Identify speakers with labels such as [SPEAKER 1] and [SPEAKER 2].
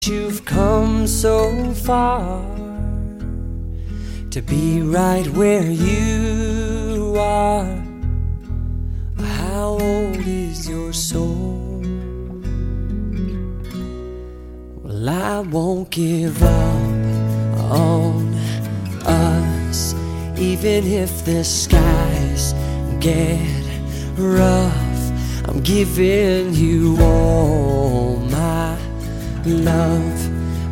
[SPEAKER 1] You've come so far to be right where you are. How old is your soul? Well, I won't give up on us, even if the skies get rough. I'm giving you all my love.